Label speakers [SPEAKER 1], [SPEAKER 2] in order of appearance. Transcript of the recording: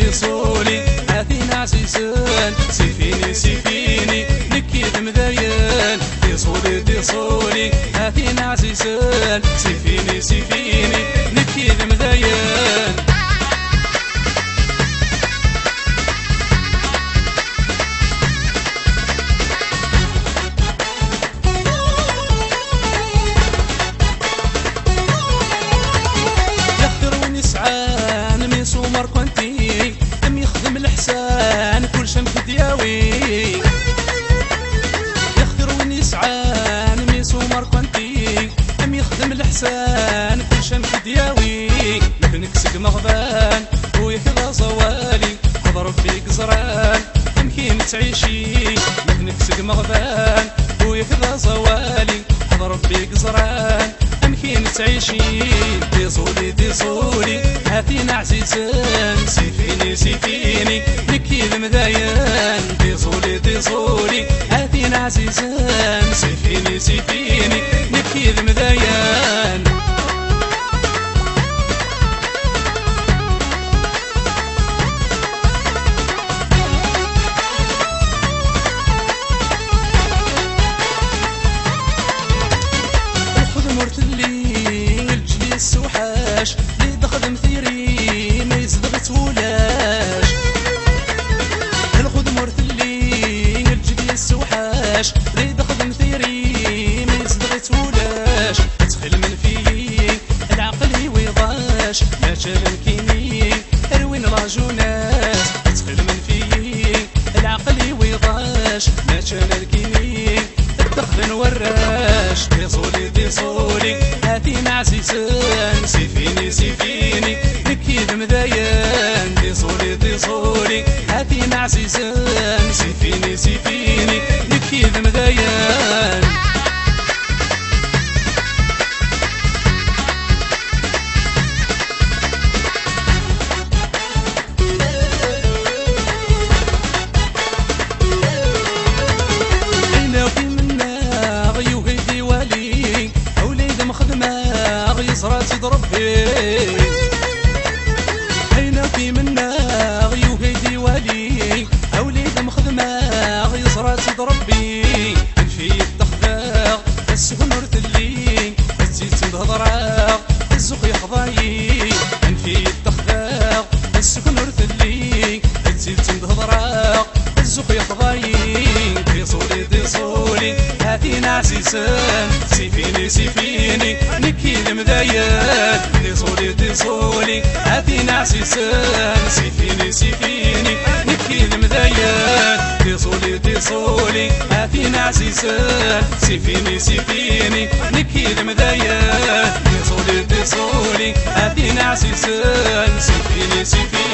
[SPEAKER 1] صولي هاثين عزيزان سيفيني سيفيني نكيد مذيان دي صولي هاثين عزيزان سيفيني سيفيني نكيد مذيان سومر كنتي لم يخدم الحسان كل شم في دياوي يخدر وين يسعان مي سومر كنتي لم يخدم الحسان كل شم في دياوي لكنك سق مغبان ويكذا زوالي حضر فيك زران يمكن تعيشي لكنك سق مغبان ويكذا زوالي حضر فيك زران يمكن تعيشي دي صولي هاثين عزيزان سيفيني سيفيني نكيد مذيان دي صولي هاثين عزيزان سيفيني سيفيني نكيد مذيان الخذ مرتلي الجلي السوحاش لي دخل مثيري ما يصدغت ولاش الخذ مرتلي الجلي السوحاش لي دخل مثيري ما يصدغت ولاش تخل من فيه العقل يوضاش ما تشاركيني اروين لاجوناس تخل من فيه العقل يوضاش ما تشاركيني الدخل وراش دي صولي هاثين عزيزان سيفيني سيفيني نكيد مذيان دي صولي هاثين عزيزان سيفيني سيفيني نكيد مذيان صرات ضربي هينا في منا غيوهيدي والي أوليد مخدمة غي صرات ضربي في التخذاغ السفن رتلي الزيت تهضراغ الزق يحضاي في التخذاغ السفن رتلي الزيت تهضراغ الزق يحضاي دي صولي هاثين عزيزان سيفيني سيفيني نكيد مذيان دي صولي هاثين عزيزان سيفيني سيفيني نكيد مذيان دي صولي هاثين عزيزان سيفيني سيفيني نكيد مذيان دي صولي هاثين عزيزان سيفيني سيفيني